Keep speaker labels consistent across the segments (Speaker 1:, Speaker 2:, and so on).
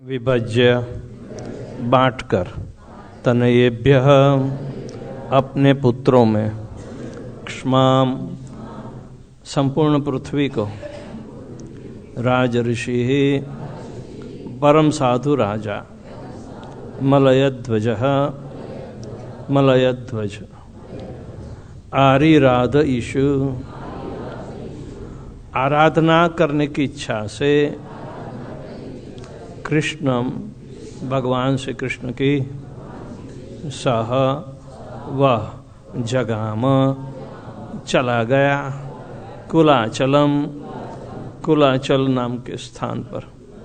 Speaker 1: विभज्य बांटकर तनयेभ्यः अपने पुत्रों में क्ष्माम संपूर्ण पृथ्वी को राजऋषि परम साधु राजा मलयध्वज आरिराध ईशु आराधना करने की इच्छा से कृष्णम भगवान श्री कृष्ण की सह वह जगाम चला गया कुलाचल नाम के स्थान पर।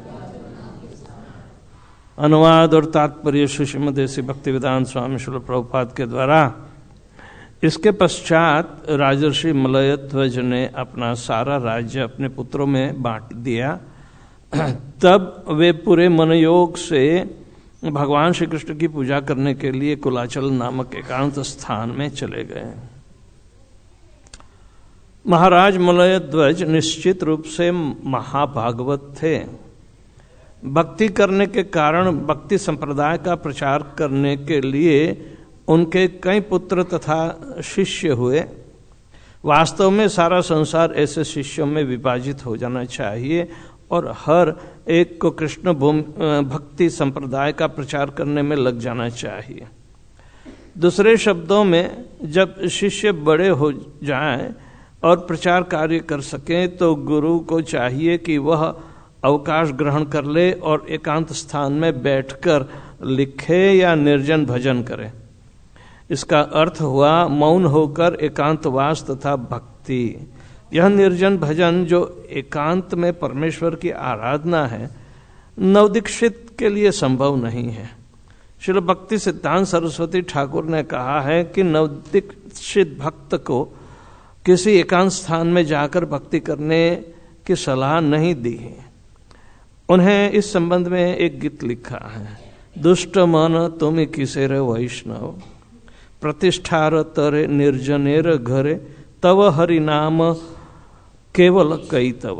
Speaker 1: अनुवाद और तात्पर्य श्रीमदेसी भक्तिवेदांत स्वामी श्रील प्रभुपाद के द्वारा। इसके पश्चात राजर्षि मलयध्वज ने अपना सारा राज्य अपने पुत्रों में बांट दिया। तब वे पूरे मनयोग से भगवान श्री कृष्ण की पूजा करने के लिए कुलाचल नामक एकांत स्थान में चले गए। महाराज मलयध्वज निश्चित रूप से महाभागवत थे। भक्ति करने के कारण भक्ति संप्रदाय का प्रचार करने के लिए उनके कई पुत्र तथा शिष्य हुए। वास्तव में सारा संसार ऐसे शिष्यों में विभाजित हो जाना चाहिए और हर एक को कृष्ण भक्ति संप्रदाय का प्रचार करने में लग जाना चाहिए। दूसरे शब्दों में, जब शिष्य बड़े हो जाएं और प्रचार कार्य कर सकें तो गुरु को चाहिए कि वह अवकाश ग्रहण कर ले और एकांत स्थान में बैठकर लिखे या निर्जन भजन करे। इसका अर्थ हुआ मौन होकर एकांतवास तथा भक्ति। यह निर्जन भजन जो एकांत में परमेश्वर की आराधना है, नवदीक्षित के लिए संभव नहीं है। श्रील भक्ति सिद्धांत सरस्वती ठाकुर ने कहा है कि नवदीक्षित भक्त को किसी एकांत स्थान में जाकर भक्ति करने की सलाह नहीं दी है। उन्हें इस संबंध में एक गीत लिखा है। दुष्ट मन तुम किसेर वैष्णव प्रतिष्ठार तरे निर्जनेर घरे तव हरि नाम केवल कई तव।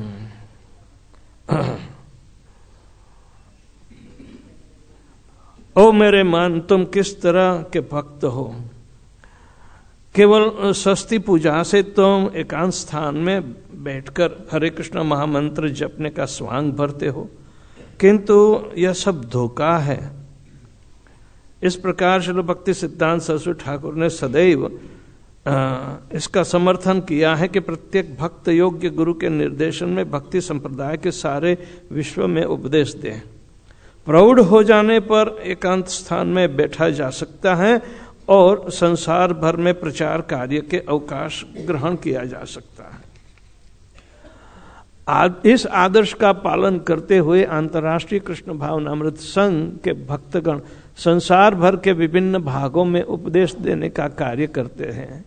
Speaker 1: ओ मेरे मन, तुम किस तरह के भक्त हो। केवल सस्ती पूजा से तुम एकांत स्थान में बैठकर हरे कृष्ण महामंत्र जपने का स्वांग भरते हो, किंतु यह सब धोखा है। इस प्रकार श्रील भक्ति सिद्धांत सरस्वती ठाकुर ने सदैव इसका समर्थन किया है कि प्रत्येक भक्त योग्य गुरु के निर्देशन में भक्ति संप्रदाय के सारे विश्व में उपदेश दे। प्रौढ़ हो जाने पर एकांत स्थान में बैठा जा सकता है और संसार भर में प्रचार कार्य के अवकाश ग्रहण किया जा सकता है। इस आदर्श का पालन करते हुए अंतर्राष्ट्रीय कृष्ण भावनामृत संघ के भक्तगण संसार भर के विभिन्न भागों में उपदेश देने का कार्य करते हैं।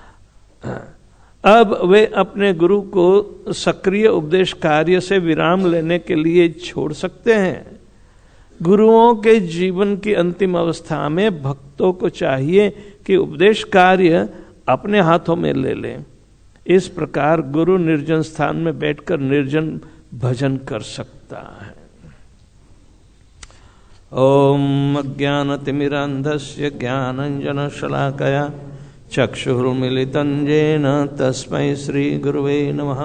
Speaker 1: अब वे अपने गुरु को सक्रिय उपदेश कार्य से विराम लेने के लिए छोड़ सकते हैं। गुरुओं के जीवन की अंतिम अवस्था में भक्तों को चाहिए कि उपदेश कार्य अपने हाथों में ले लें। इस प्रकार गुरु निर्जन स्थान में बैठकर निर्जन भजन कर सकता है। ओम अज्ञानतिमिरान्धस्य ज्ञानाञ्जनशलाकया चक्षुरुन्मीलितं येन तस्मै श्रीगुरुवे नमः।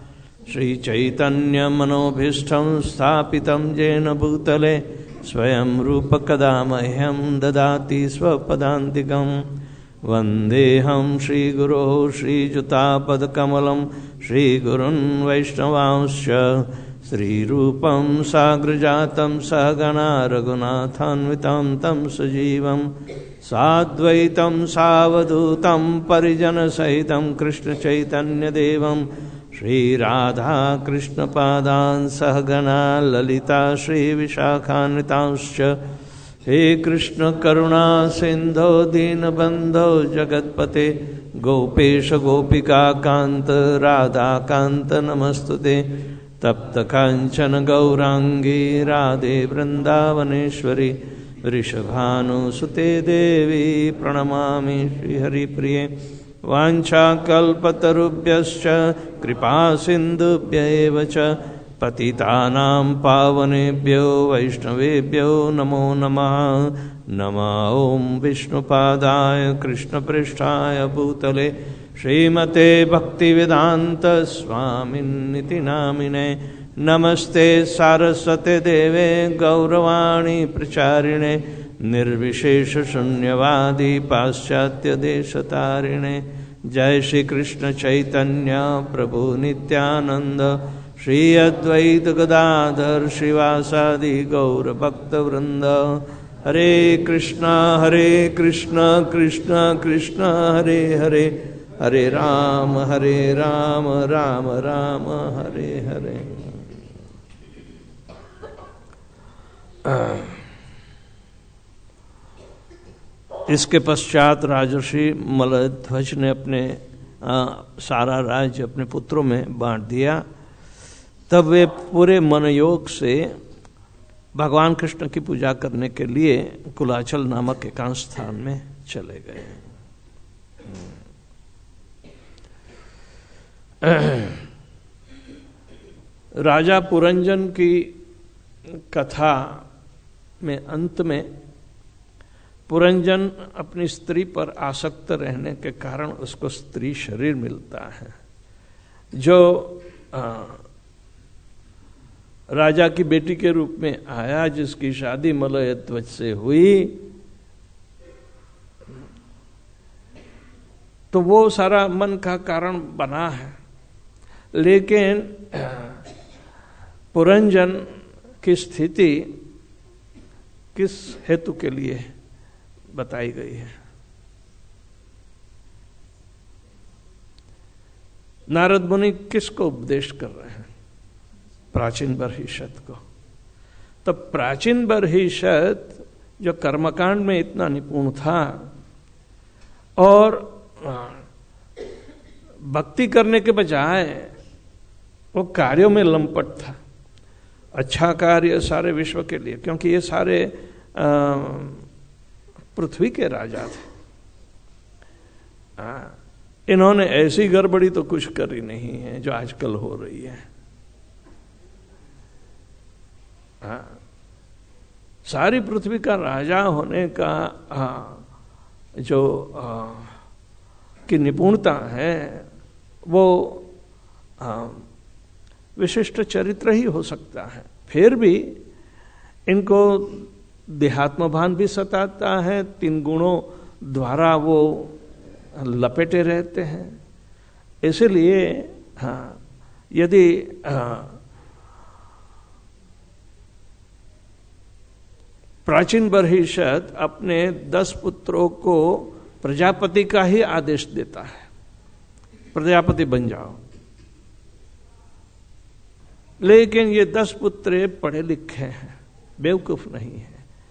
Speaker 1: श्रीचैतन्यमनोभीष्टं स्थापितं येन भूतले स्वयं रूपकदा मह्यं ददाति स्वपदान्तिकं। वन्देऽहं श्रीगुरोः श्रीयुतापदकमलं श्रीगुरुन् वैष्णवांश्च श्रीरूपं साग्रजातं सहगणा रघुनाथान्वितं तं सजीवं साद्वैतं सावधूतं परिजनसहितं कृष्णचैतन्यदेवं श्रीराधा कृष्णपादान् सहगणा ललिता श्रीविशाखान्वितांश्च। हे कृष्ण करुणा सिन्धो दीनबन्धो जगत्पते गोपेश गोपिका कान्त राधा कान्त नमस्तुते। तप्त कांचन गौरांगी राधे वृंदावनेश्वरी वृषभानुसुते देवी प्रणमामि श्रीहरिप्रिये। वाञ्छाकल्पतरुभ्यश्च कृपा सिन्धुभ्य एव च पतितानां पावनेभ्यो वैष्णवेभ्यो नमो नमः। नमः ओं विष्णुपादाय कृष्णपृष्ठाय भूतले श्रीमते भक्तिवेदांत स्वामिन्निति नामिने। नमस्ते सारस्वते देवे गौरवाणी प्रचारिणे निर्विशेष शून्यवादी पाश्चात्य देशतारिणे। जय श्री कृष्ण चैतन्य प्रभु नित्यानंद श्री अद्वैत गदाधर श्रीवासादि गौर भक्त वृंद। हरे कृष्णा कृष्ण कृष्ण हरे हरे, हरे राम राम राम हरे हरे। इसके पश्चात राजर्षि मलयध्वज ने अपने सारा राज्य अपने पुत्रों में बांट दिया। तब वे पूरे मनयोग से भगवान कृष्ण की पूजा करने के लिए कुलाचल नामक एकांत स्थान में चले गए। राजा पुरंजन की कथा में अंत में पुरंजन अपनी स्त्री पर आसक्त रहने के कारण उसको स्त्री शरीर मिलता है, जो राजा की बेटी के रूप में आया, जिसकी शादी मलयध्वज से हुई। तो वो सारा मन का कारण बना है, लेकिन पुरंजन की स्थिति किस हेतु के लिए बताई गई है। नारद मुनि किसको उपदेश कर रहे हैं? प्राचीन बर्हिषत को। तो प्राचीन बर्हिषत जो कर्मकांड में इतना निपुण था और भक्ति करने के बजाय वो कार्यों में लंपट था। अच्छा कार्य सारे विश्व के लिए, क्योंकि ये सारे पृथ्वी के राजा थे। इन्होंने ऐसी गड़बड़ी तो कुछ करी नहीं है जो आजकल हो रही है। सारी पृथ्वी का राजा होने का जो की निपुणता है वो विशिष्ट चरित्र ही हो सकता है। फिर भी इनको देहात्म भान भी सताता है, 3 गुणों द्वारा वो लपेटे रहते हैं। इसलिए यदि प्राचीन बर्हिषत अपने 10 पुत्रों को प्रजापति का ही आदेश देता है, प्रजापति बन जाओ। लेकिन ये 10 पुत्र पढ़े लिखे हैं, बेवकूफ नहीं है।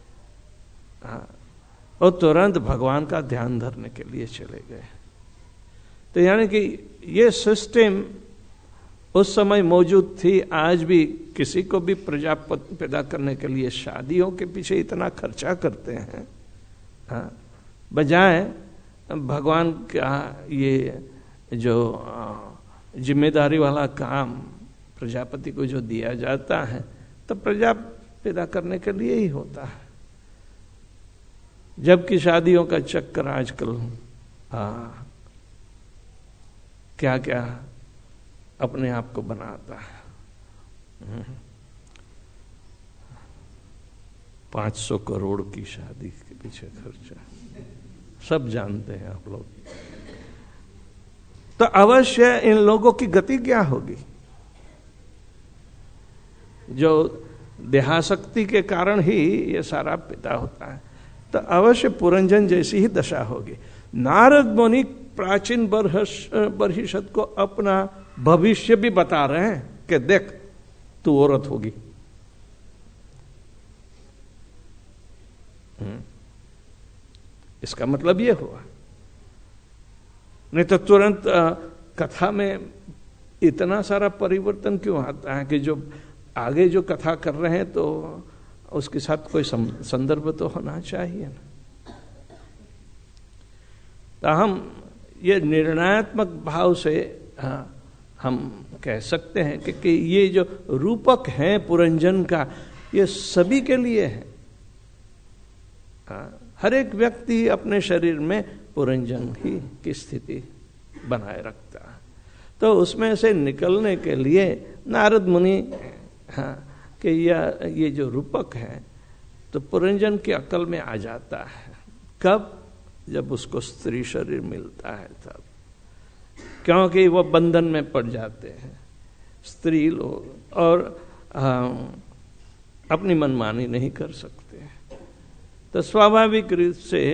Speaker 1: और तुरंत भगवान का ध्यान धरने के लिए चले गए। तो यानी कि ये सिस्टम उस समय मौजूद थी। आज भी किसी को भी प्रजा पैदा करने के लिए शादियों के पीछे इतना खर्चा करते हैं, बजाय भगवान का ये जो जिम्मेदारी वाला काम प्रजापति को जो दिया जाता है, तो प्रजा पैदा करने के लिए ही होता है। जबकि शादियों का चक्कर आजकल क्या क्या अपने आप को बनाता है। 500 करोड़ की शादी के पीछे खर्चा, सब जानते हैं आप लोग। तो अवश्य इन लोगों की गति क्या होगी? जो देहासक्ति के कारण ही ये सारा पिता होता है, तो अवश्य पुरंजन जैसी ही दशा होगी। नारद मुनि प्राचीन बर्हिषत को अपना भविष्य भी बता रहे हैं कि देख तू औरत होगी। इसका मतलब ये हुआ। नहीं तो तुरंत कथा में इतना सारा परिवर्तन क्यों आता है कि जो आगे जो कथा कर रहे हैं तो उसके साथ कोई संदर्भ तो होना चाहिए ना। तो हम ये निर्णयात्मक भाव से हम कह सकते हैं कि ये जो रूपक है पुरंजन का, ये सभी के लिए है। हर एक व्यक्ति अपने शरीर में पुरंजन ही की स्थिति बनाए रखता है। तो उसमें से निकलने के लिए नारद मुनि कि ये जो रूपक है तो पुरंजन की अकल में आ जाता है। कब? जब उसको स्त्री शरीर मिलता है तब, क्योंकि वो बंधन में पड़ जाते हैं स्त्री लोग और अपनी मनमानी नहीं कर सकते। तो स्वाभाविक रूप से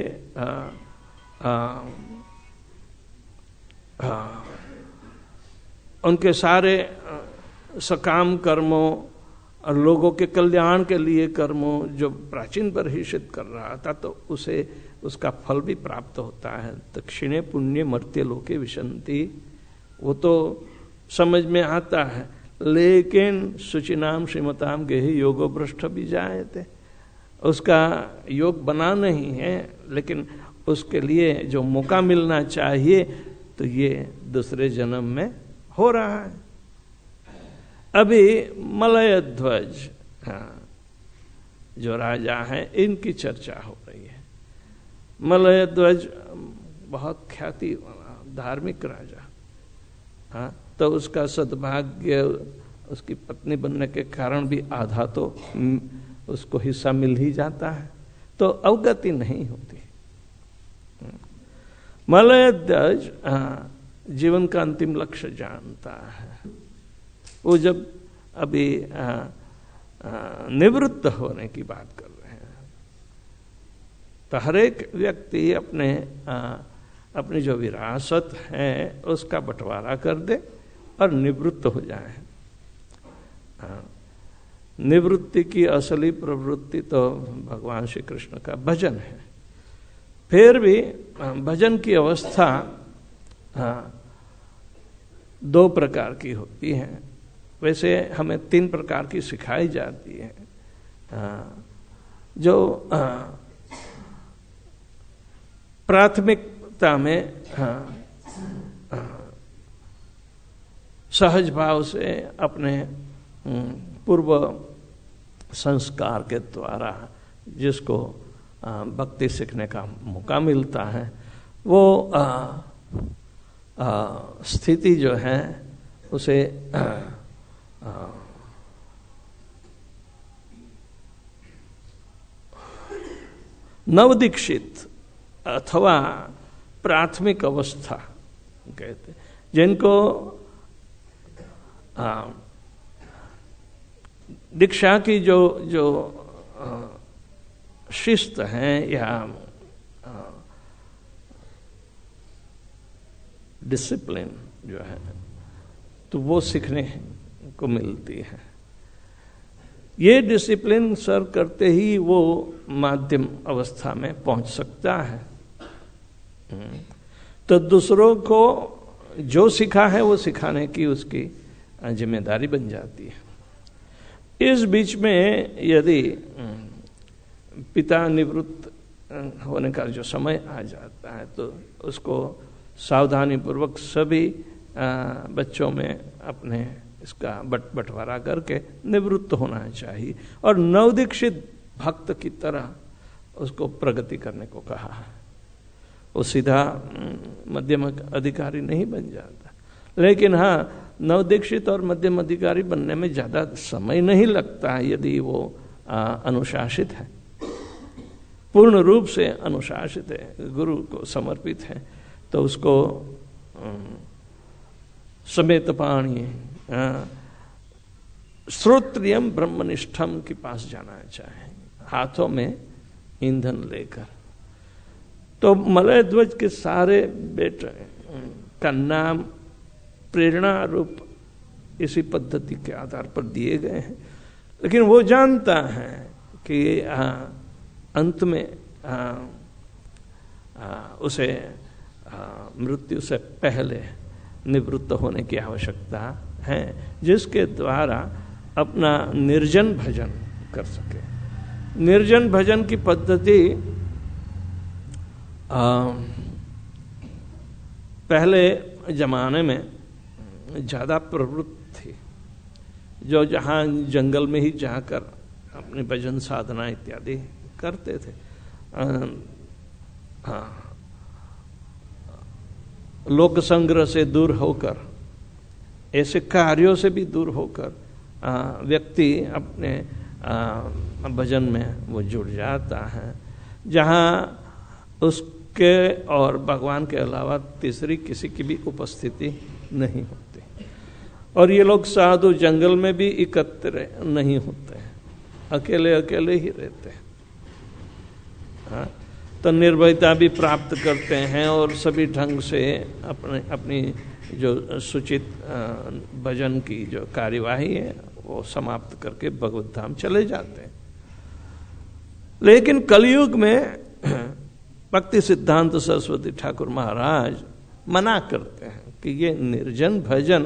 Speaker 1: उनके सारे सकाम कर्मों और लोगों के कल्याण के लिए कर्मों जो प्राचीन परिषद कर रहा था, तो उसे उसका फल भी प्राप्त होता है। दक्षिणे पुण्य मर्त्य लोके विशंति, वो तो समझ में आता है। लेकिन शुचिनाम श्रीमताम गेहि योगो भ्रष्ट भी जाए थे, उसका योग बना नहीं है, लेकिन उसके लिए जो मौका मिलना चाहिए तो ये दूसरे जन्म में हो रहा है। अभी मलयध्वज जो राजा हैं इनकी चर्चा हो रही है। मलयध्वज बहुत ख्याति धार्मिक राजा, तो उसका सद्भाग्य उसकी पत्नी बनने के कारण भी आधा तो उसको हिस्सा मिल ही जाता है, तो अवगति नहीं होती। मलयध्वज जीवन का अंतिम लक्ष्य जानता है। वो जब अभी निवृत्त होने की बात कर रहे हैं, तो हर एक व्यक्ति अपनी जो विरासत है उसका बंटवारा कर दे और निवृत्त हो जाए। निवृत्ति की असली प्रवृत्ति तो भगवान श्री कृष्ण का भजन है। फिर भी भजन की अवस्था दो प्रकार की होती है। वैसे हमें 3 प्रकार की सिखाई जाती है। जो प्राथमिकता में सहज भाव से अपने पूर्व संस्कार के द्वारा जिसको भक्ति सीखने का मौका मिलता है, वो स्थिति जो है उसे नवदीक्षित अथवा प्राथमिक अवस्था कहते, जिनको दीक्षा की जो शिस्त है या डिसिप्लिन जो है, तो वो सीखने को मिलती है। ये डिसिप्लिन सर करते ही वो माध्यम अवस्था में पहुंच सकता है। तो दूसरों को जो सीखा है वो सिखाने की उसकी जिम्मेदारी बन जाती है। इस बीच में यदि पिता निवृत्त होने का जो समय आ जाता है, तो उसको सावधानी पूर्वक सभी बच्चों में अपने इसका बंटवारा करके निवृत्त होना चाहिए और नवदीक्षित भक्त की तरह उसको प्रगति करने को कहा है। वो सीधा मध्यम अधिकारी नहीं बन जाता, लेकिन हाँ, नवदीक्षित और मध्यम अधिकारी बनने में ज्यादा समय नहीं लगता है यदि वो अनुशासित है, पूर्ण रूप से अनुशासित है, गुरु को समर्पित है, तो उसको समेत पाणी श्रोत्रियम ब्रह्मनिष्ठम के पास जाना चाहिए, हाथों में ईंधन लेकर। तो मलयध्वज के सारे बेटे का नाम प्रेरणा रूप इसी पद्धति के आधार पर दिए गए हैं, लेकिन वो जानता है कि अंत में उसे मृत्यु से पहले निवृत्त होने की आवश्यकता है, जिसके द्वारा अपना निर्जन भजन कर सके। निर्जन भजन की पद्धति पहले जमाने में ज़्यादा प्रवृत्त थी, जो जहाँ जंगल में ही जाकर अपने भजन साधना इत्यादि करते थे। हाँ, लोक संग्रह से दूर होकर, ऐसे कार्यों से भी दूर होकर व्यक्ति अपने भजन में वो जुड़ जाता है, जहाँ उसके और भगवान के अलावा तीसरी किसी की भी उपस्थिति नहीं होती। और ये लोग साधु जंगल में भी एकत्र नहीं होते हैं, अकेले अकेले ही रहते हैं। हाँ, तो निर्भयता भी प्राप्त करते हैं और सभी ढंग से अपनी जो सूचित भजन की जो कार्यवाही है वो समाप्त करके भगवत धाम चले जाते हैं। लेकिन कलयुग में भक्ति सिद्धांत सरस्वती ठाकुर महाराज मना करते हैं कि ये निर्जन भजन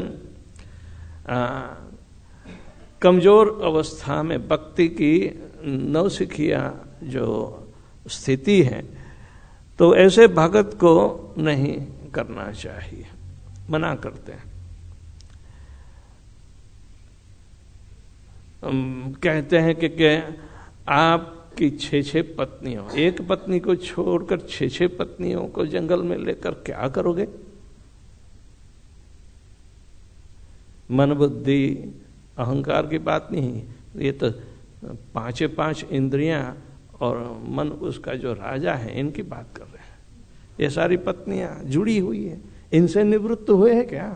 Speaker 1: कमजोर अवस्था में भक्ति की नौसिखिया जो स्थिति है, तो ऐसे भगत को नहीं करना चाहिए, मना करते हैं। कहते हैं कि आपकी 6 पत्नियों, एक पत्नी को छोड़कर 6 पत्नियों को जंगल में लेकर क्या करोगे? मन बुद्धि अहंकार की बात नहीं, ये तो 5 इंद्रियां और मन उसका जो राजा है इनकी बात कर रहे हैं। ये सारी पत्नियां जुड़ी हुई है, इनसे निवृत्त हुए हैं क्या?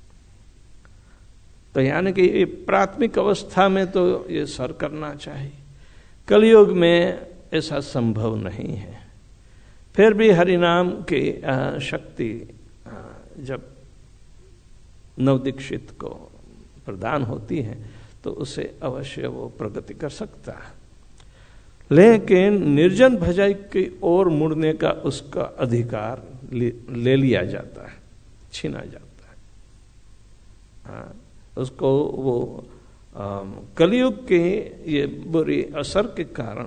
Speaker 1: तो यानी कि ये प्राथमिक अवस्था में तो ये सर करना चाहिए। कलयुग में ऐसा संभव नहीं है। फिर भी हरिनाम की शक्ति जब नवदीक्षित को प्रदान होती है तो उसे अवश्य वो प्रगति कर सकता है। लेकिन निर्जन भजन की ओर मुड़ने का उसका अधिकार ले लिया जाता है, छीना जाता है। हाँ, उसको वो कलयुग के ये बुरी असर के कारण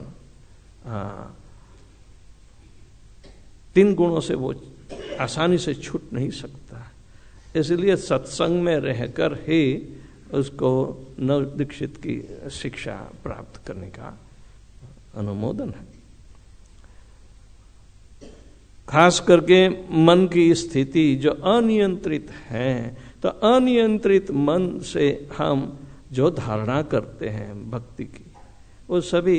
Speaker 1: 3 गुणों से वो आसानी से छूट नहीं सकता। इसलिए सत्संग में रहकर ही उसको नवदीक्षित की शिक्षा प्राप्त करने का अनुमोदन है। खास करके मन की स्थिति जो अनियंत्रित है, तो अनियंत्रित मन से हम जो धारणा करते हैं भक्ति की, वो सभी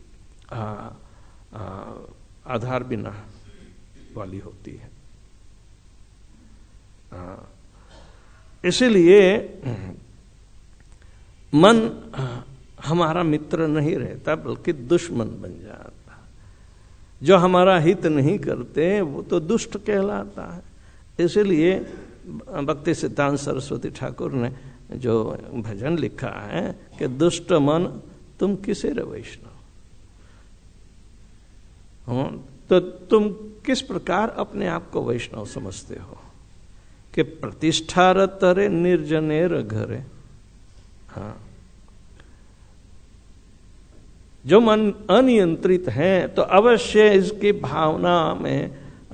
Speaker 1: आधार बिना वाली होती है। इसीलिए मन हमारा मित्र नहीं रहता बल्कि दुश्मन बन जाता। जो हमारा हित नहीं करते वो तो दुष्ट कहलाता है। इसलिए भक्ति सिद्धांत सरस्वती ठाकुर ने जो भजन लिखा है कि दुष्ट मन तुम किसे रे वैष्णव, तो तुम किस प्रकार अपने आप को वैष्णव समझते हो कि प्रतिष्ठा रतरे निर्जनेर घरे। हाँ, जो मन अनियंत्रित है तो अवश्य इसकी भावना में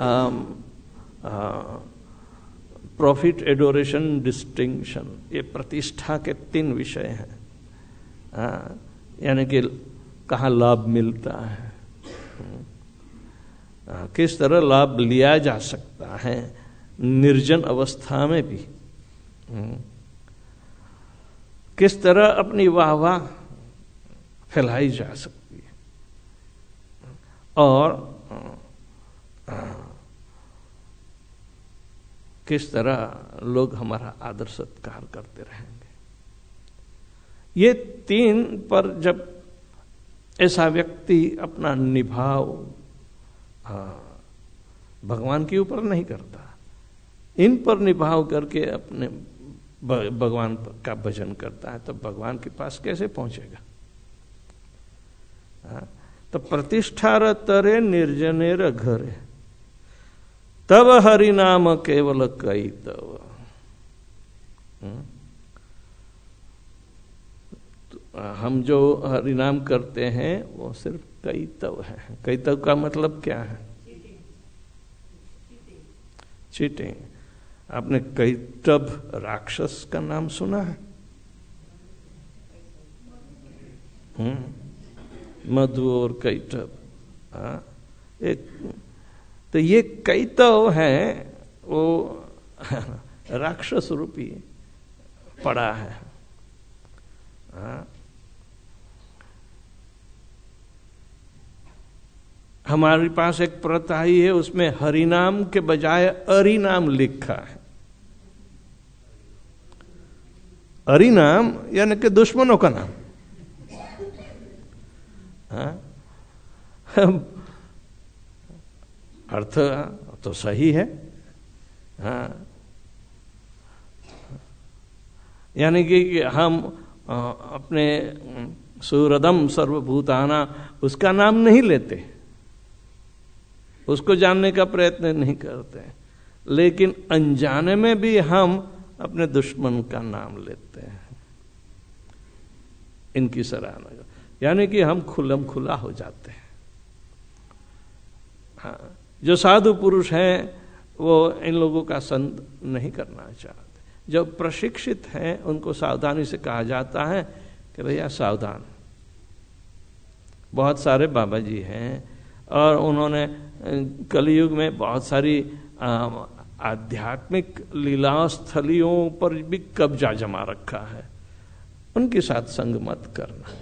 Speaker 1: प्रॉफिट, एडोरेशन, डिस्टिंक्शन, ये प्रतिष्ठा के 3 विषय हैं। यानी कि कहाँ लाभ मिलता है, किस तरह लाभ लिया जा सकता है निर्जन अवस्था में भी, किस तरह अपनी वाहवाह फैलाई जा सकती है, और किस तरह लोग हमारा आदर सत्कार करते रहेंगे। ये 3 पर जब ऐसा व्यक्ति अपना निभाव भगवान के ऊपर नहीं करता, इन पर निभाव करके अपने भगवान का भजन करता है, तो भगवान के पास कैसे पहुंचेगा? तो प्रतिष्ठा रतरे निर्जनेर घरे तब हरि नाम केवल कई तव। हम जो हरिनाम करते हैं वो सिर्फ कैतव है। कैतव का मतलब क्या है? चीटिंग। आपने कैटभ राक्षस का नाम सुना है? मधु और कैटभ, एक तो ये कैटभ है वो राक्षस रूपी पड़ा है। हमारे पास एक प्रथा ही है, उसमें हरिनाम के बजाय अरिनाम लिखा है। अरिनाम यानी कि दुश्मनों का नाम। अर्थ तो सही है, यानी कि हम अपने सुहृदम सर्वभूताना उसका नाम नहीं लेते, उसको जानने का प्रयत्न नहीं करते, लेकिन अनजाने में भी हम अपने दुश्मन का नाम लेते हैं, इनकी सराहना। यानी कि हम खुलम खुला हो जाते हैं। हाँ, जो साधु पुरुष हैं वो इन लोगों का संग नहीं करना चाहते। जो प्रशिक्षित हैं उनको सावधानी से कहा जाता है कि भैया सावधान। बहुत सारे बाबा जी हैं और उन्होंने कलयुग में बहुत सारी आध्यात्मिक लीला स्थलियों पर भी कब्जा जमा रखा है, उनके साथ संग मत करना।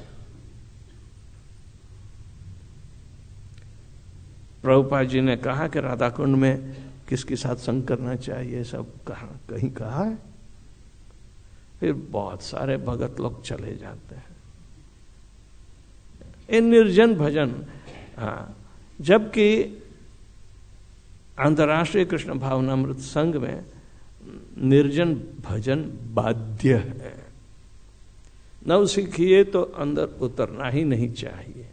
Speaker 1: प्रभुपाद जी ने कहा कि राधा कुंड में किसके साथ संग करना चाहिए, सब कहीं कहा है। फिर बहुत सारे भगत लोग चले जाते हैं इन निर्जन भजन। जबकि अंतर्राष्ट्रीय कृष्ण भावनामृत संघ में निर्जन भजन बाध्य है, नव सीखिए तो अंदर उतरना ही नहीं चाहिए।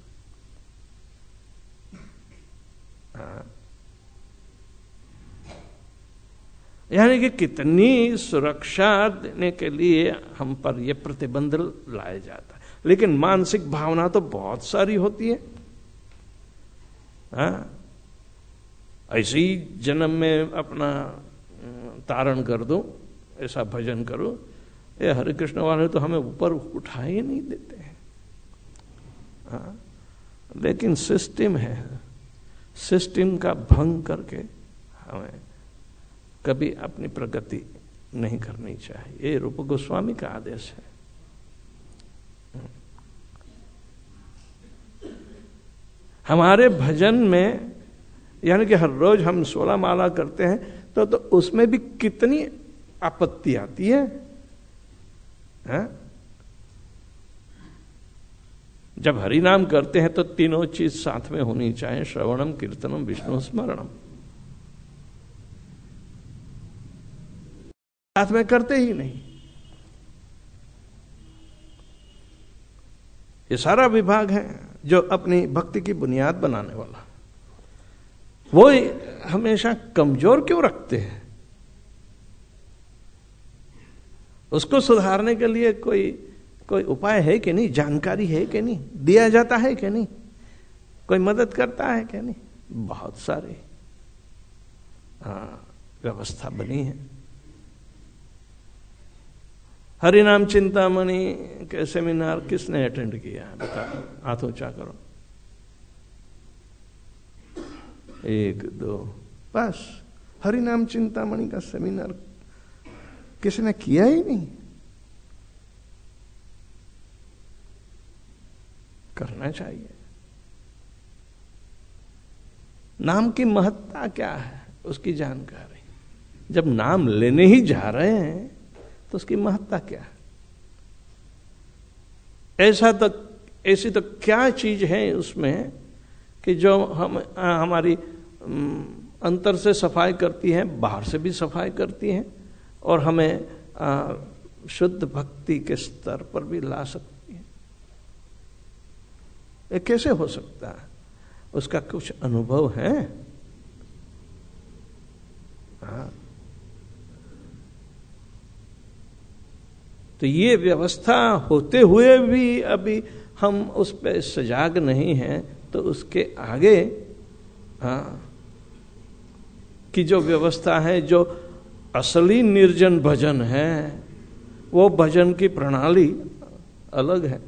Speaker 1: यानी कि कितनी सुरक्षा देने के लिए हम पर यह प्रतिबंध लाया जाता है, लेकिन मानसिक भावना तो बहुत सारी होती है। ऐसे ही जन्म में अपना तारण कर दो, ऐसा भजन करो। ये हरे कृष्ण वाले तो हमें ऊपर उठा ही नहीं देते हैं। लेकिन सिस्टम है, सिस्टम का भंग करके हमें कभी अपनी प्रगति नहीं करनी चाहिए। ये रूप गोस्वामी का आदेश है। हमारे भजन में यानी कि हर रोज हम 16 माला करते हैं तो उसमें भी कितनी आपत्ति आती है, जब हरि नाम करते हैं तो तीनों चीज साथ में होनी चाहिए, श्रवणम कीर्तनम विष्णु स्मरणम। साथ में करते ही नहीं। ये सारा विभाग है जो अपनी भक्ति की बुनियाद बनाने वाला, वो हमेशा कमजोर क्यों रखते हैं? उसको सुधारने के लिए कोई उपाय है कि नहीं, जानकारी है कि नहीं, दिया जाता है कि नहीं, कोई मदद करता है कि नहीं? बहुत सारी व्यवस्था बनी है। हरिनाम चिंतामणि के सेमिनार किसने अटेंड किया है? बता, हाथ ऊंचा करो। 1 2 बस। हरिनाम चिंतामणि का सेमिनार किसी ने किया ही नहीं। करना चाहिए। नाम की महत्ता क्या है उसकी जानकारी, जब नाम लेने ही जा रहे हैं तो उसकी महत्ता क्या है? ऐसी तो क्या चीज है उसमें कि जो हमारी अंतर से सफाई करती है, बाहर से भी सफाई करती है और हमें शुद्ध भक्ति के स्तर पर भी ला सकती है। ये कैसे हो सकता है? उसका कुछ अनुभव है? तो ये व्यवस्था होते हुए भी अभी हम उस पर सजाग नहीं हैं, तो उसके आगे की जो व्यवस्था है, जो असली निर्जन भजन है, वो भजन की प्रणाली अलग है।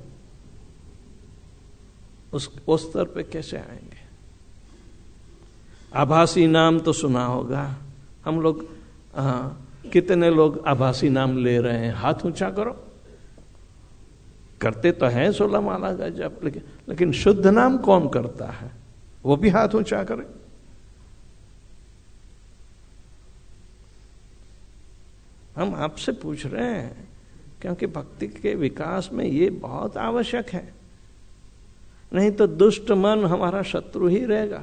Speaker 1: उस स्तर पे कैसे आएंगे? आभासी नाम तो सुना होगा, हम लोग कितने लोग आभासी नाम ले रहे हैं? हाथ ऊंचा करो। करते तो हैं 16 माला का जप, लेकिन शुद्ध नाम कौन करता है? वो भी हाथ ऊंचा करे। हम आपसे पूछ रहे हैं क्योंकि भक्ति के विकास में ये बहुत आवश्यक है, नहीं तो दुष्ट मन हमारा शत्रु ही रहेगा।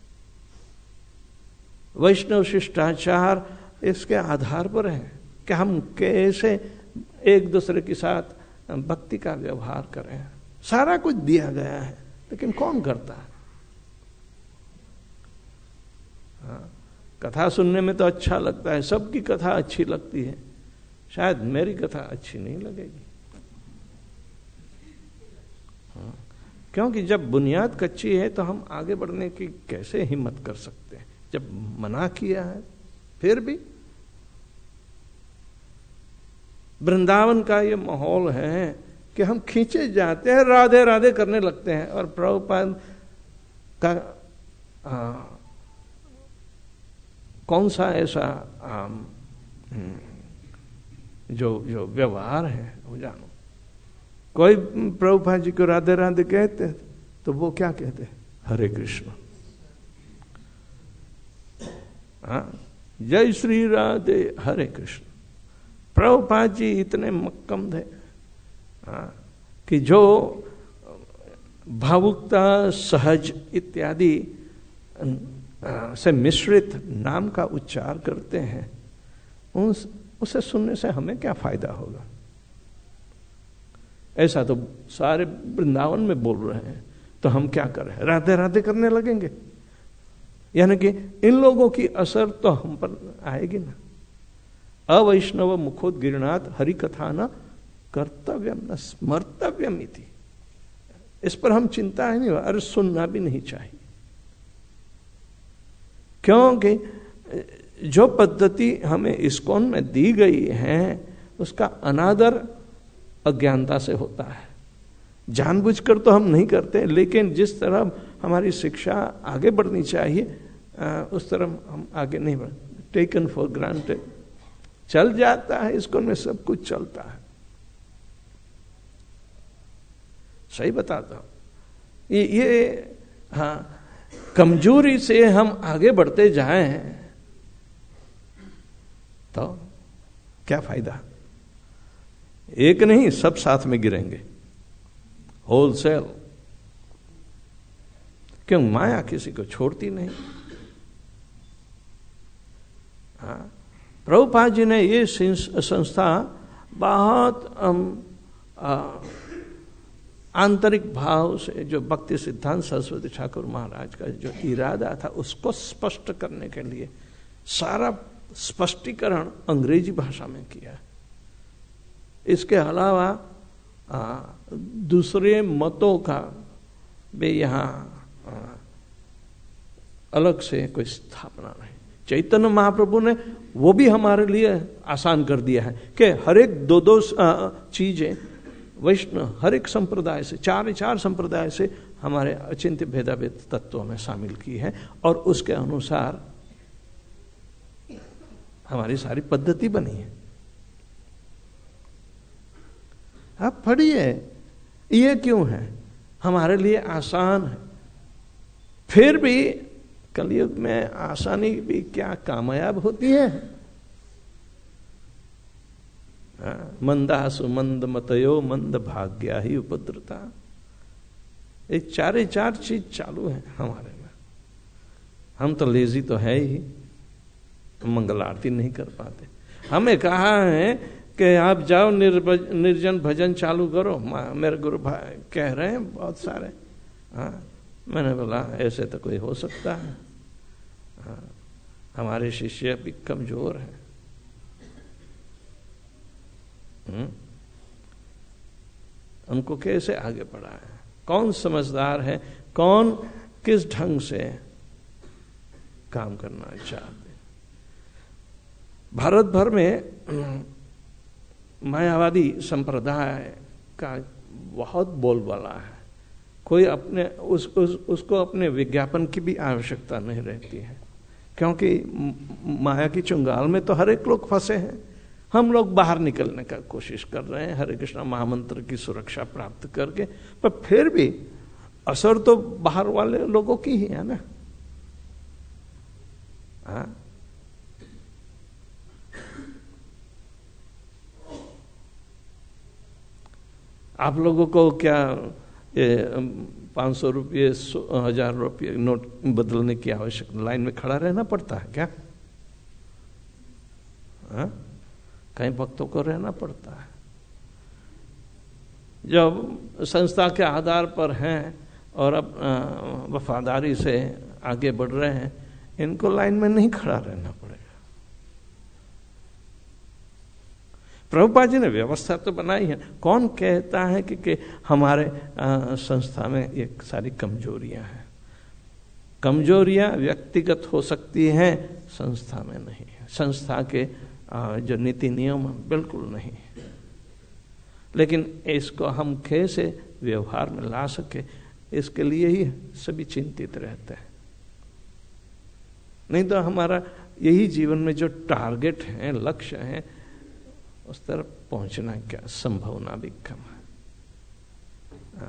Speaker 1: वैष्णव शिष्टाचार इसके आधार पर है कि हम कैसे एक दूसरे के साथ भक्ति का व्यवहार करें। सारा कुछ दिया गया है, लेकिन कौन करता है? हाँ, कथा सुनने में तो अच्छा लगता है, सबकी कथा अच्छी लगती है, शायद मेरी कथा अच्छी नहीं लगेगी। हाँ, क्योंकि जब बुनियाद कच्ची है तो हम आगे बढ़ने की कैसे हिम्मत कर सकते हैं? जब मना किया है फिर भी। वृंदावन का ये माहौल है कि हम खींचे जाते हैं, राधे राधे करने लगते हैं, और प्रभुपाद का कौन सा ऐसा जो व्यवहार है वो जानो। कोई प्रभुपाद जी को राधे राधे कहते तो वो क्या कहते? हरे कृष्ण। जय श्री राधे हरे कृष्ण। प्रभुपाद जी इतने मक्कम थे कि जो भावुकता, सहज इत्यादि से मिश्रित नाम का उच्चार करते हैं, उसे सुनने से हमें क्या फायदा होगा? ऐसा तो सारे वृंदावन में बोल रहे हैं, तो हम क्या करें? राधे राधे करने लगेंगे? यानी कि इन लोगों की असर तो हम पर आएगी ना। अवैष्णव मुखोद्गीर्णात हरि कथा न कर्तव्यम न स्मर्तव्यम इति। इस पर हम चिंता ही नहीं, अरे सुनना भी नहीं चाहिए, क्योंकि जो पद्धति हमें इस्कॉन में दी गई है उसका अनादर अज्ञानता से होता है। जानबूझकर तो हम नहीं करते, लेकिन जिस तरह हमारी शिक्षा आगे बढ़नी चाहिए उस तरह हम आगे नहीं बढ़। टेकन फॉर ग्रांटेड चल जाता है, इस्कॉन में सब कुछ चलता है। सही बताता हूं, ये हाँ, कमजोरी से हम आगे बढ़ते जाएं तो क्या फायदा? एक नहीं, सब साथ में गिरेंगे होलसेल। क्यों? माया किसी को छोड़ती नहीं। हाँ, प्रभुपाद जी ने ये संस्था बहुत आंतरिक भाव से, जो भक्ति सिद्धांत सरस्वती ठाकुर महाराज का जो इरादा था उसको स्पष्ट करने के लिए सारा स्पष्टीकरण अंग्रेजी भाषा में किया। इसके अलावा दूसरे मतों का भी यहाँ अलग से कोई स्थापना नहीं। चैतन्य महाप्रभु ने वो भी हमारे लिए आसान कर दिया है कि हर एक दो चीजें वैष्णव हर एक संप्रदाय से, चार संप्रदाय से हमारे अचिंत्य भेदाभेद तत्वों में शामिल की है, और उसके अनुसार हमारी सारी पद्धति बनी है। आप पढ़िए, ये क्यों है? हमारे लिए आसान है। फिर भी कलयुग में आसानी भी क्या कामयाब होती है? मंदासु मंद मतयो मंद भाग्या ही उपद्रता। ये चार चीज चालू है हमारे में। हम तो लेजी तो है ही, मंगल आरती नहीं कर पाते। हमें कहा है कि आप जाओ निर्जन भजन चालू करो, मेरे गुरु भाई कह रहे हैं बहुत सारे। हाँ, मैंने बोला ऐसे तो कोई हो सकता है? हाँ, हमारे शिष्य भी कमजोर हैं। उनको कैसे आगे बढ़ाएं? कौन समझदार है, कौन किस ढंग से काम करना चाहते? भारत भर में मायावादी संप्रदाय का बहुत बोलबाला है। कोई अपने उसको अपने विज्ञापन की भी आवश्यकता नहीं रहती है, क्योंकि माया की चुंगाल में तो हर एक लोग फंसे हैं। हम लोग बाहर निकलने का कोशिश कर रहे हैं हरे कृष्णा महामंत्र की सुरक्षा प्राप्त करके, पर फिर भी असर तो बाहर वाले लोगों की ही है ना। हाँ, आप लोगों को क्या 500 रुपये 1000 रुपये नोट बदलने की आवश्यकता, लाइन में खड़ा रहना पड़ता है क्या? हाँ? कई भक्तों को रहना पड़ता है। जब संस्था के आधार पर हैं और अब वफादारी से आगे बढ़ रहे हैं, इनको लाइन में नहीं खड़ा रहना पड़ेगा। प्रभुपाद जी ने व्यवस्था तो बनाई है। कौन कहता है कि हमारे संस्था में ये सारी कमजोरियां हैं? कमजोरियां व्यक्तिगत हो सकती हैं, संस्था में नहीं है। संस्था के जो नीति नियम बिल्कुल नहीं है, लेकिन इसको हम कैसे व्यवहार में ला सके, इसके लिए ही सभी चिंतित रहते हैं। नहीं तो हमारा यही जीवन में जो टारगेट है, लक्ष्य है, उस तरफ पहुंचना क्या संभावना भी कम है।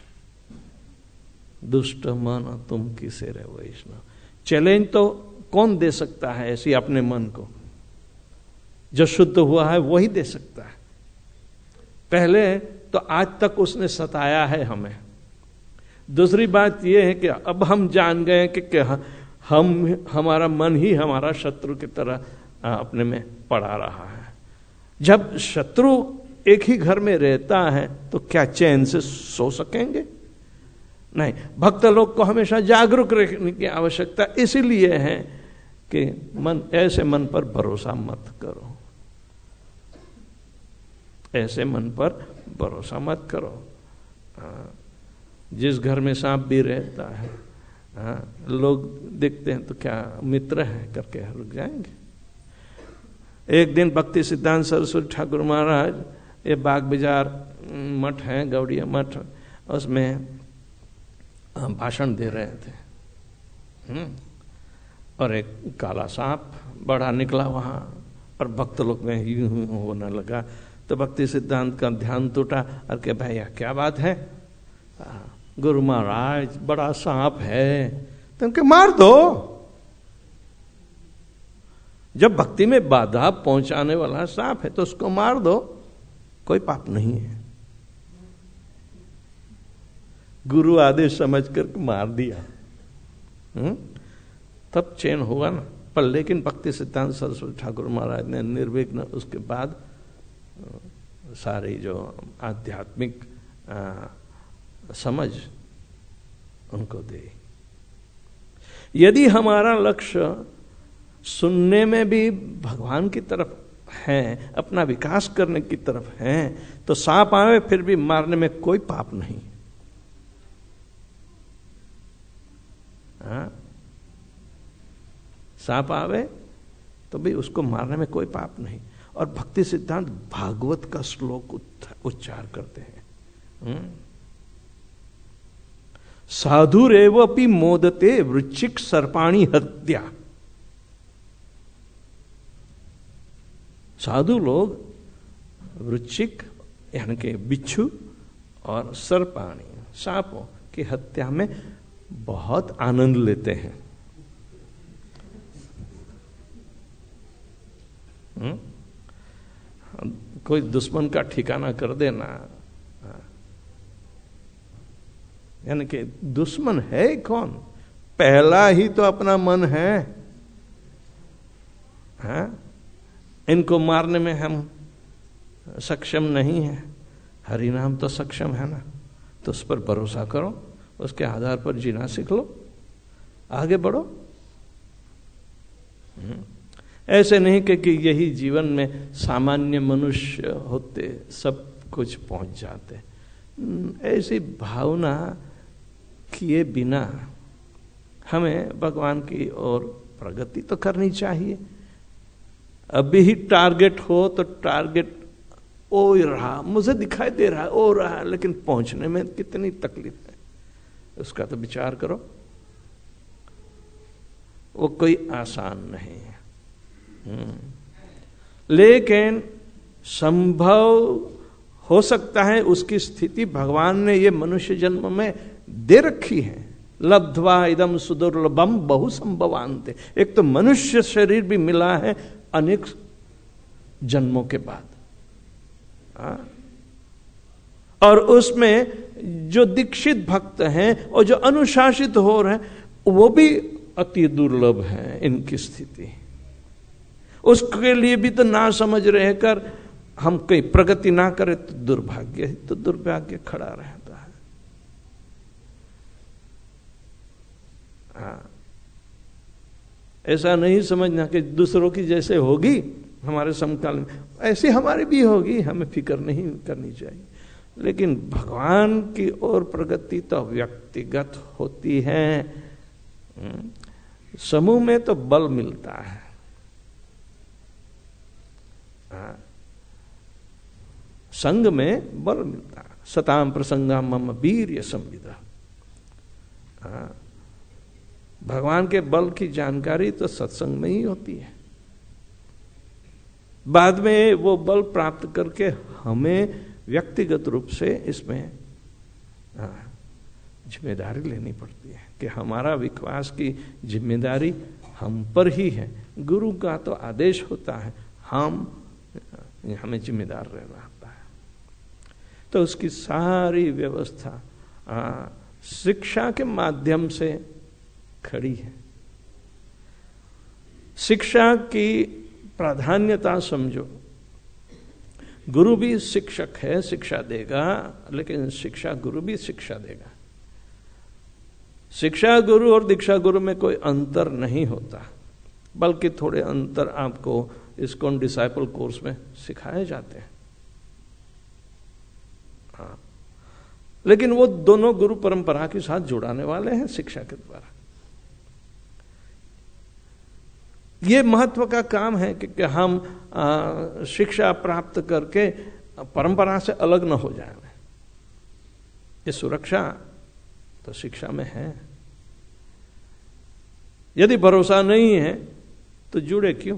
Speaker 1: दुष्ट मन तुम किसे रे वैष्णव। चैलेंज तो कौन दे सकता है ऐसी अपने मन को? जो शुद्ध हुआ है वही दे सकता है। पहले तो आज तक उसने सताया है हमें। दूसरी बात यह है कि अब हम जान गए कि हमारा मन ही हमारा शत्रु की तरह अपने में पड़ा रहा है। जब शत्रु एक ही घर में रहता है तो क्या चैन से सो सकेंगे? नहीं। भक्त लोग को हमेशा जागरूक रहने की आवश्यकता इसीलिए है कि ऐसे मन पर भरोसा मत करो, ऐसे मन पर भरोसा मत करो। जिस घर में सांप भी रहता है, लोग देखते हैं तो क्या मित्र है करके रुक जाएंगे। एक दिन भक्ति सिद्धांत सरस्वती ठाकुर महाराज, ये बाग बाजार मठ है, गौड़िया मठ, उसमें भाषण दे रहे थे और एक काला सांप बड़ा निकला वहां और भक्त लोग में यूं होने लगा। तो भक्ति सिद्धांत का ध्यान टूटा और क्या भैया क्या बात है? गुरु महाराज बड़ा सांप है, तो उनके मार दो। जब भक्ति में बाधा पहुंचाने वाला सांप है तो उसको मार दो, कोई पाप नहीं है। गुरु आदेश समझ कर मार दिया, तब चैन होगा ना। पर लेकिन भक्ति सिद्धांत सरस्वती ठाकुर महाराज ने निर्विघ्न उसके बाद सारी जो आध्यात्मिक समझ उनको दे। यदि हमारा लक्ष्य सुनने में भी भगवान की तरफ है, अपना विकास करने की तरफ है, तो सांप आवे फिर भी मारने में कोई पाप नहीं। सांप आवे तो भी उसको मारने में कोई पाप नहीं। और भक्ति सिद्धांत भागवत का श्लोक उच्चार करते हैं, साधुरेवपि मोदते वृश्चिक सर्पाणी हत्या। साधु लोग वृश्चिक यानी कि बिच्छू और सर्पाणी सांपों की हत्या में बहुत आनंद लेते हैं। कोई दुश्मन का ठिकाना कर देना, यानी कि दुश्मन है कौन? पहला ही तो अपना मन है। इनको मारने में हम सक्षम नहीं है, हरि नाम तो सक्षम है ना। तो उस पर भरोसा करो, उसके आधार पर जीना सीख लो, आगे बढ़ो। ऐसे नहीं कि यही जीवन में सामान्य मनुष्य होते सब कुछ पहुंच जाते। ऐसी भावना किए बिना हमें भगवान की ओर प्रगति तो करनी चाहिए। अभी ही टारगेट हो तो टारगेट ओ ही रहा, मुझे दिखाई दे रहा है ओ रहा है, लेकिन पहुंचने में कितनी तकलीफ है उसका तो विचार करो। वो कोई आसान नहीं है, लेकिन संभव हो सकता है उसकी स्थिति भगवान ने ये मनुष्य जन्म में दे रखी है। लब्ध्वा इदम सुदुर्लभम बहु संभवान्ते, एक तो मनुष्य शरीर भी मिला है अनेक जन्मों के बाद, और उसमें जो दीक्षित भक्त हैं और जो अनुशासित हो रहे हैं वो भी अति दुर्लभ है इनकी स्थिति। उसके लिए भी तो ना समझ रहकर हम कहीं प्रगति ना करें तो दुर्भाग्य ही तो दुर्भाग्य खड़ा रहता है। ऐसा नहीं समझना कि दूसरों की जैसे होगी हमारे समकाल में ऐसी हमारी भी होगी, हमें फिक्र नहीं करनी चाहिए। लेकिन भगवान की ओर प्रगति तो व्यक्तिगत होती है, समूह में तो बल मिलता है। संग में बल मिलता है। सताम प्रसंगा मम वीर्य संविदा, भगवान के बल की जानकारी तो सत्संग में ही होती है। बाद में वो बल प्राप्त करके हमें व्यक्तिगत रूप से इसमें जिम्मेदारी लेनी पड़ती है कि हमारा विकास की जिम्मेदारी हम पर ही है। गुरु का तो आदेश होता है, हमें जिम्मेदार रहना होता है। तो उसकी सारी व्यवस्था शिक्षा के माध्यम से खड़ी है। शिक्षा की प्राधान्यता समझो, गुरु भी शिक्षक है, शिक्षा देगा, लेकिन शिक्षा गुरु भी शिक्षा देगा। शिक्षा गुरु और दीक्षा गुरु में कोई अंतर नहीं होता, बल्कि थोड़े अंतर आपको ISKCON डिसाइपल कोर्स में सिखाए जाते हैं। हाँ, लेकिन वो दोनों गुरु परंपरा के साथ जुड़ाने वाले हैं शिक्षा के द्वारा। ये महत्व का काम है कि हम शिक्षा प्राप्त करके परंपरा से अलग न हो जाए। ये सुरक्षा तो शिक्षा में है। यदि भरोसा नहीं है तो जुड़े क्यों?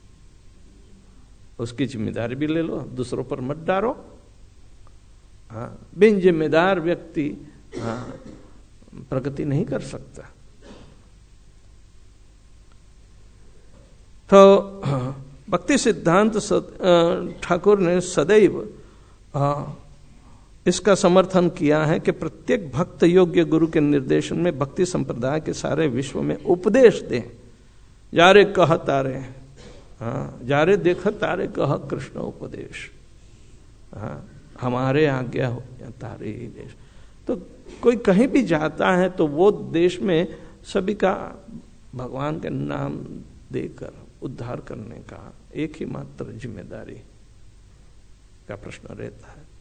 Speaker 1: उसकी जिम्मेदारी भी ले लो, दूसरों पर मत डालो। बिन जिम्मेदार व्यक्ति प्रगति नहीं कर सकता। तो भक्ति सिद्धांत ठाकुर ने सदैव इसका समर्थन किया है कि प्रत्येक भक्त योग्य गुरु के निर्देशन में भक्ति संप्रदाय के सारे विश्व में उपदेश दें। जारे कह तारे, जारे देख तारे कह कृष्ण उपदेश, हमारे आज्ञा हो तारे ही देश। तो कोई कहीं भी जाता है तो वो देश में सभी का भगवान के नाम देकर उद्धार करने का एक ही मात्र जिम्मेदारी का प्रश्न रहता है।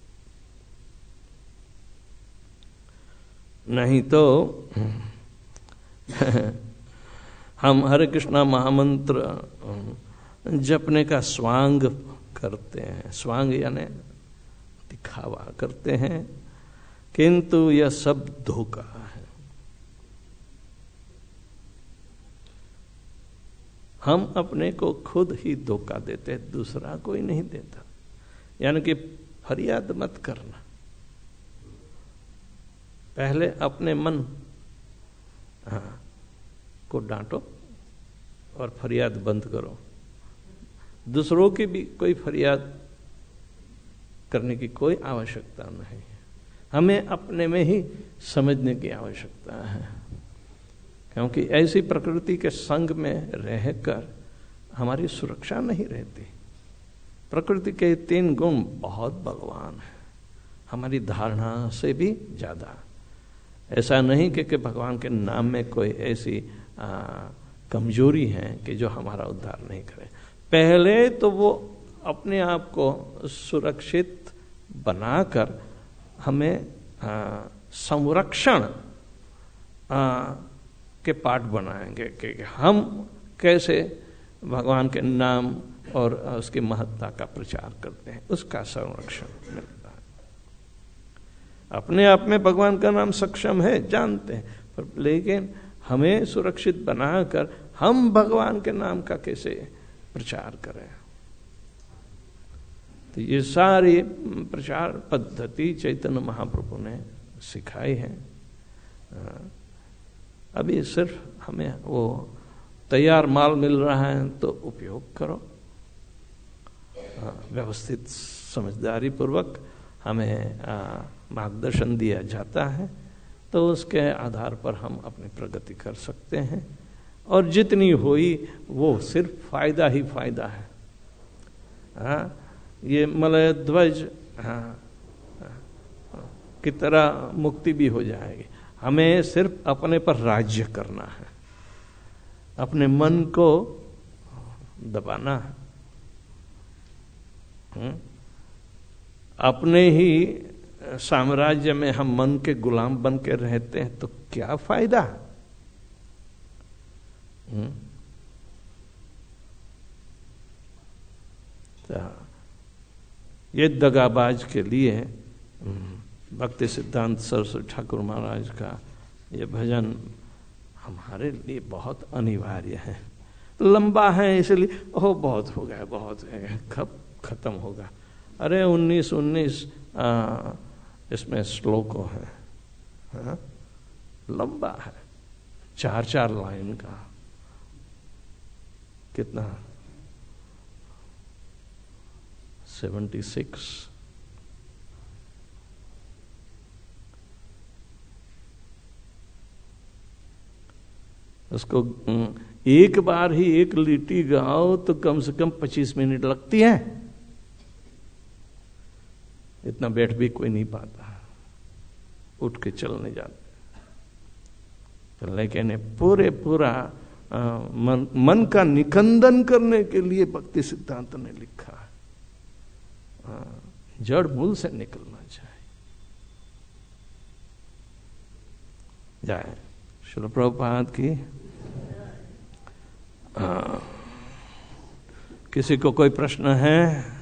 Speaker 1: नहीं तो हम हरे कृष्णा महामंत्र जपने का स्वांग करते हैं, स्वांग यानी दिखावा करते हैं, किंतु यह सब धोखा है। हम अपने को खुद ही धोखा देते हैं, दूसरा कोई नहीं देता। यानी कि फरियाद मत करना, पहले अपने मन को डांटो और फरियाद बंद करो। दूसरों की भी कोई फरियाद करने की कोई आवश्यकता नहीं है। हमें अपने में ही समझने की आवश्यकता है, क्योंकि ऐसी प्रकृति के संग में रहकर हमारी सुरक्षा नहीं रहती। प्रकृति के 3 गुण बहुत बलवान है, हमारी धारणा से भी ज्यादा। ऐसा नहीं कि भगवान के नाम में कोई ऐसी कमजोरी है कि जो हमारा उद्धार नहीं करे। पहले तो वो अपने आप को सुरक्षित बनाकर हमें संरक्षण के पाठ बनाएंगे कि हम कैसे भगवान के नाम और उसकी महत्ता का प्रचार करते हैं, उसका संरक्षण मिलता है। अपने आप में भगवान का नाम सक्षम है, जानते हैं, पर लेकिन हमें सुरक्षित बनाकर हम भगवान के नाम का कैसे प्रचार करें। तो ये सारी प्रचार पद्धति चैतन्य महाप्रभु ने सिखाई है। अभी सिर्फ हमें वो तैयार माल मिल रहा है तो उपयोग करो, व्यवस्थित समझदारी पूर्वक हमें मार्गदर्शन दिया जाता है, तो उसके आधार पर हम अपनी प्रगति कर सकते हैं। और जितनी हुई वो सिर्फ फायदा ही फायदा है। ये मलय ध्वज की तरह मुक्ति भी हो जाएगी। हमें सिर्फ अपने पर राज्य करना है, अपने मन को दबाना है। अपने ही साम्राज्य में हम मन के गुलाम बन के रहते हैं तो क्या फायदा। ये दगाबाज के लिए भक्ति सिद्धांत सरस्वती ठाकुर महाराज का ये भजन हमारे लिए बहुत अनिवार्य है। लंबा है इसलिए ओह बहुत हो गया, बहुत है, कब खत्म होगा। अरे 19 इसमें श्लोकों है, लंबा है, 4 लाइन का, कितना 76। उसको एक बार ही एक लिटी गाओ तो कम से कम 25 मिनट लगती है। इतना बैठ भी कोई नहीं पाता, उठ के चलने जाते। तो लेकिन पूरा मन का निकंदन करने के लिए भक्ति सिद्धांत ने लिखा है। जड़ मूल से निकलना चाहिए। जाए श्रील प्रभुपाद की। किसी को कोई प्रश्न है?